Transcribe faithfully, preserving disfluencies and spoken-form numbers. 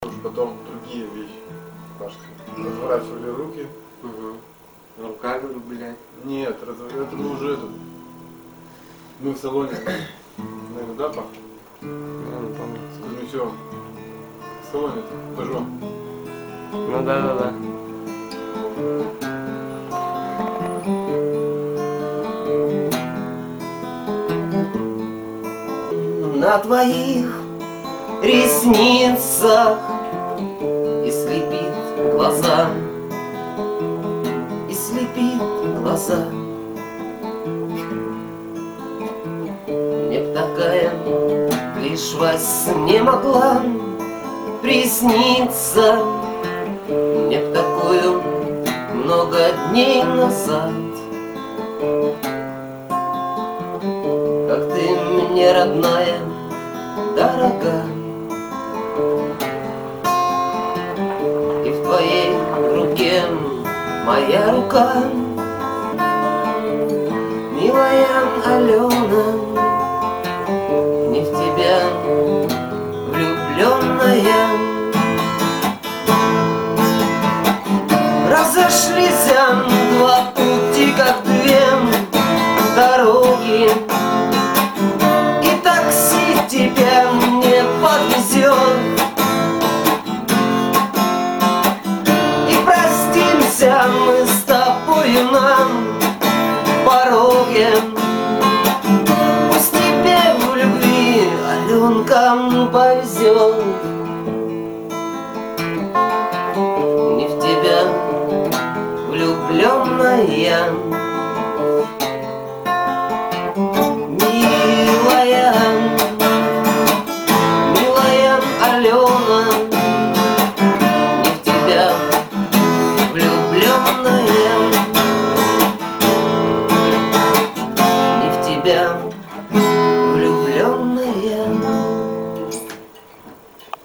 Потом другие вещи. Пашка. Разворачивали руки. Угу. Руками, блядь. Нет, раз... это мы уже это. Мы в салоне. Наверное, да, Паш? Я не помню. С Кузьмичевым. В салоне, Пежо. Ну да, да, да. На твоих ресницах и слепит глаза, и слепит глаза. Мне б такая лишь во сне могла присниться, мне б такую много дней назад. Как ты мне, родная, дорога, и в твоей руке моя рука, милая Алена, не в тебя влюбленная.